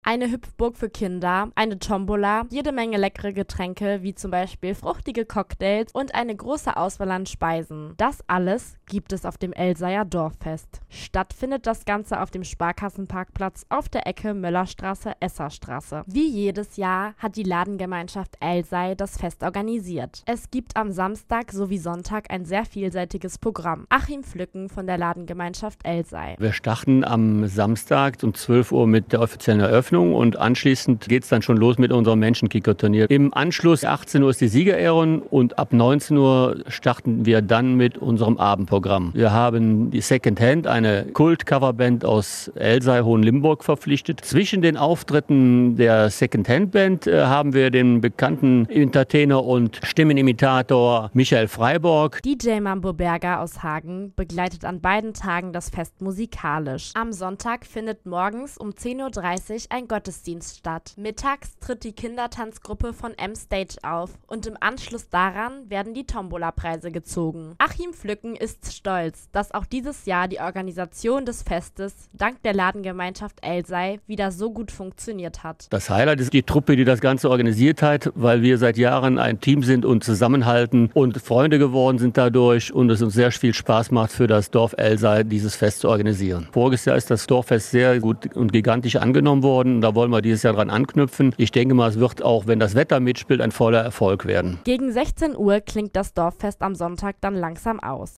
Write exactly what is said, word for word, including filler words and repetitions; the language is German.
Eine Hüpfburg für Kinder, eine Tombola, jede Menge leckere Getränke wie zum Beispiel fruchtige Cocktails und eine große Auswahl an Speisen. Das alles gibt es auf dem Elsayer Dorffest. Stattfindet das Ganze auf dem Sparkassenparkplatz auf der Ecke Möllerstraße-Esserstraße. Wie jedes Jahr hat die Ladengemeinschaft Elsei das Fest organisiert. Es gibt am Samstag sowie Sonntag ein sehr vielseitiges Programm. Achim Flücken von der Ladengemeinschaft Elsei. Wir starten am Samstag um zwölf Uhr mit der offiziellen Eröffnung und anschließend geht es dann schon los mit unserem Menschenkicker-Turnier. Im Anschluss achtzehn Uhr ist die Siegerehrung und ab neunzehn Uhr starten wir dann mit unserem Abendprogramm. Wir haben die Second Hand, eine Kult-Coverband aus Elsei Hohenlimburg verpflichtet. Zwischen den Auftritten der Second Hand Band äh, haben wir den bekannten Entertainer und Stimmenimitator Michael Freiborg. D J Mambo Berger aus Hagen begleitet an beiden Tagen das Fest musikalisch. Am Sonntag findet morgens um zehn Uhr dreißig ein Gottesdienst statt. Mittags tritt die Kindertanzgruppe von M-Stage auf und im Anschluss daran werden die Tombola-Preise gezogen. Achim Flücken ist stolz, dass auch dieses Jahr die Organisation des Festes dank der Ladengemeinschaft Elsei wieder so gut funktioniert hat. Das Highlight ist die Truppe, die das Ganze organisiert hat, weil wir seit Jahren ein Team sind und zusammenhalten und Freunde geworden sind dadurch und es uns sehr viel Spaß macht, für das Dorf Elsei dieses Fest zu organisieren. Voriges Jahr ist das Dorffest sehr gut und gigantisch angenommen worden. Da wollen wir dieses Jahr dran anknüpfen. Ich denke mal, es wird auch, wenn das Wetter mitspielt, ein voller Erfolg werden. Gegen sechzehn Uhr klingt das Dorffest am Sonntag dann langsam aus.